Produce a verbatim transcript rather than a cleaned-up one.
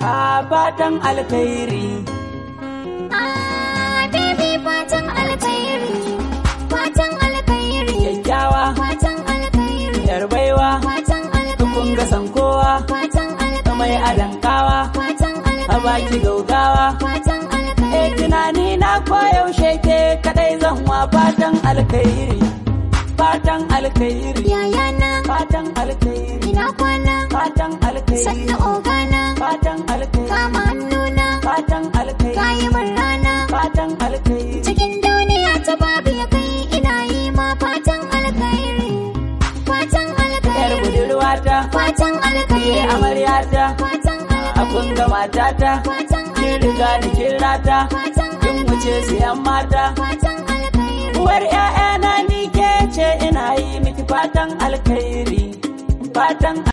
a fatan alkhairi. Ah, baby fatan alkhairi, fatan alkhairi, Kyakkyawa, fatan alkhairi, yar baiwa, fatan alkhairi, kun ga san kowa, fatan alkhairi, mai adankawa, fatan a baki gaugawa. fatan alkhairi, E tunani na koyaushe ke kadai zan wa fatan alkhairi. Fatan alkhairi, yayana, fatan alkhairi, ina kwana, fatan alkhairi, sannu ogana, fatan alkhairi, kama hannuna, fatan alkhairi, kayi min rana, fatan alkhairi. cikin duniya ta babu ya kai ina yi ma fatan alkhairi, fatan Yar alkhairi, budurwata, fatan ke alkhairi, amaryata, fatan a kun ga matata, fatan kin riga da kin rata, fatan kin wuce siyan mata. fatan alkhairi, Uwar ‘ya'yana ni ke ce ina yi miki fatan alkhairi, fatan